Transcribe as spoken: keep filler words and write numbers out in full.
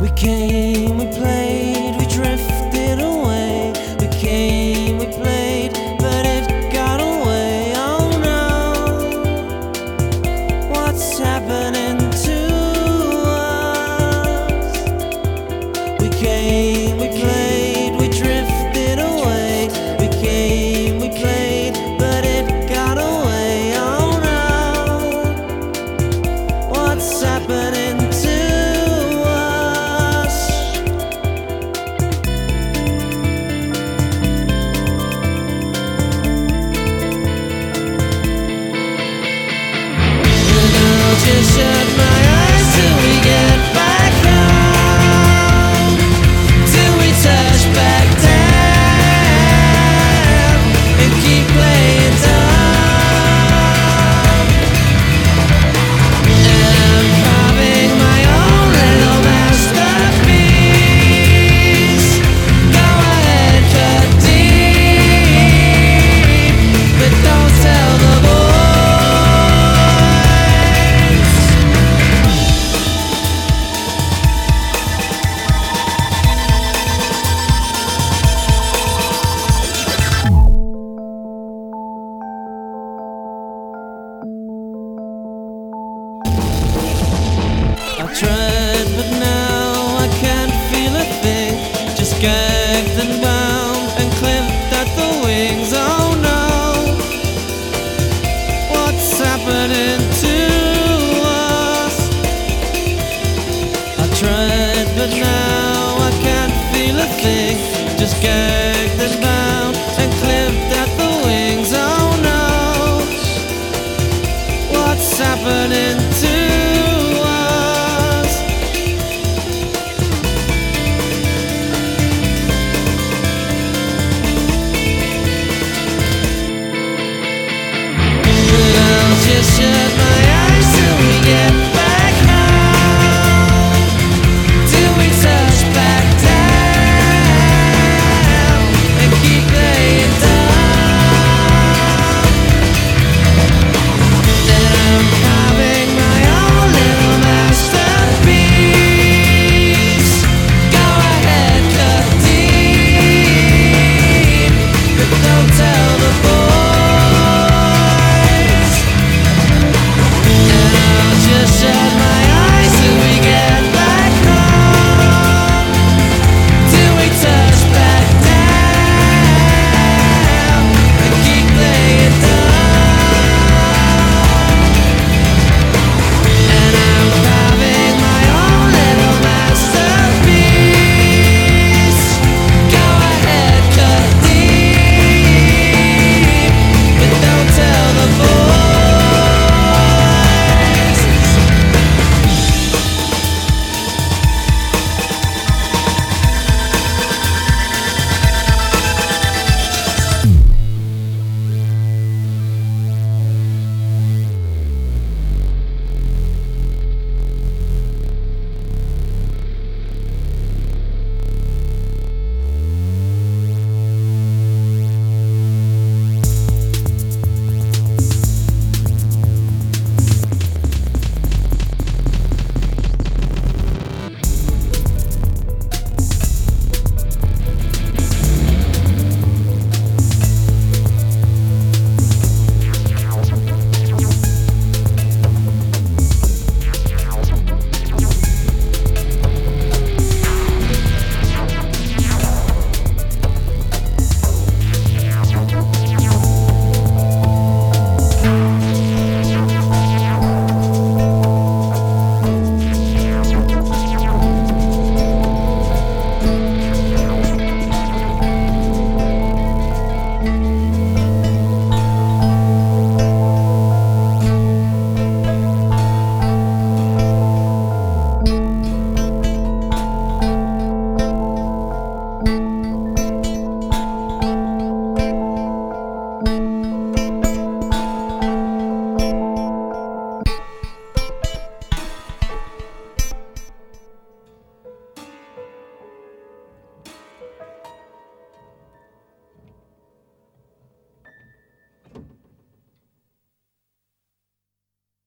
We came, we played, we drifted away. We came, we played, but it got away. Oh no, what's happening to us? We came, we played, we drifted away. We came, we played, but it got away. Oh no, what's happening to us? Just shut my eyes till we get back home, till we touch back down and keep playing dumb. I'm carving my own little masterpiece. Go ahead, cut deep, but don't tell the boys. I tried